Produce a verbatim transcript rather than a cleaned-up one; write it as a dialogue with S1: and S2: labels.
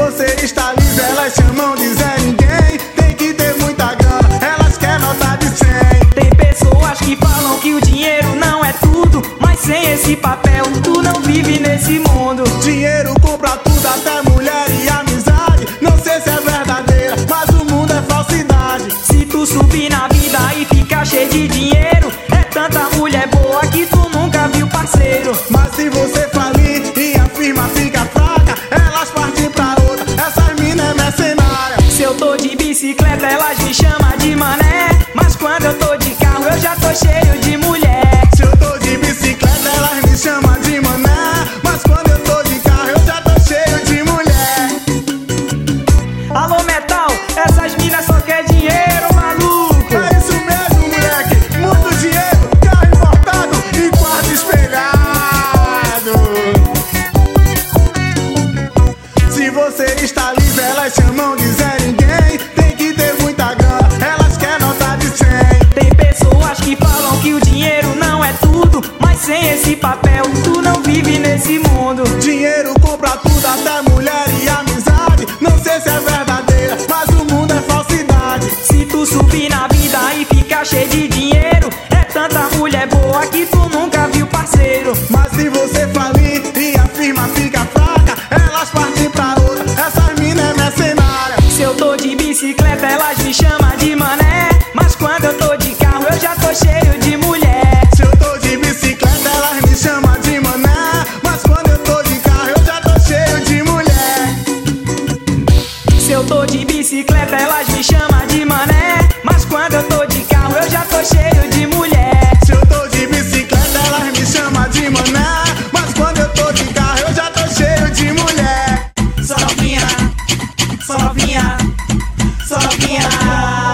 S1: você está livre, elas chamam de Zé Ninguém. Tem que ter muita grana, elas querem nota de cem.
S2: Tem pessoas que falam que o dinheiro não é tudo, mas sem esse papel tu não vive nesse mundo.
S1: Dinheiro compra tudo, até mulher e amizade. Não sei se é verdadeira, mas o mundo é falsidade.
S2: Se tu subir na vida e ficar cheio de dinheiro, é tanta mulher boa que tu nunca viu, parceiro.
S1: Mas se você falir e a firma fica fraca, elas partem pra outra, essas mina é mercenária.
S2: Se eu tô de bicicleta elas me chamam de mané, mas quando eu tô de carro eu já tô cheio de mulher.
S1: Se eu tô de bicicleta elas me chamam de mané, mas quando eu tô de carro eu já tô cheio de mulher.
S2: Alô metal, essas minas só quer dinheiro, maluco.
S1: É isso mesmo, moleque, muito dinheiro, carro importado e quarto espelhado. Se você está livre, elas chamam de Zé Ninguém. Tem que ter muita grana, elas querem nota de cem.
S2: Tem pessoas que falam que o dinheiro não é tudo, mas sem esse papel tu não vive nesse mundo.
S1: Dinheiro compra tudo, até mulher e amizade. Não sei se é verdadeira, mas o mundo é falsidade.
S2: Se tu subir na vida e ficar cheio de dinheiro, é tanta mulher boa que tu nunca viu, parceiro.
S1: Mas se você falir e a firma fica fraca, elas partem pra outra, essas mina é mercenária.
S2: Se eu tô de bicicleta elas me chamam de mané, mas quando eu tô de carro eu já tô cheio de mulher.
S1: Se eu tô de bicicleta elas me chamam de mané, mas quando eu tô de carro eu já tô cheio de mulher.
S2: Se eu tô de bicicleta elas me chamam de mané, mas quando eu tô de carro eu já tô cheio de mulher.
S1: Se eu tô de bicicleta elas me chamam de mané, mas quando eu tô de carro eu já tô cheio de mulher.
S2: Só novinha, só novinha, só novinha.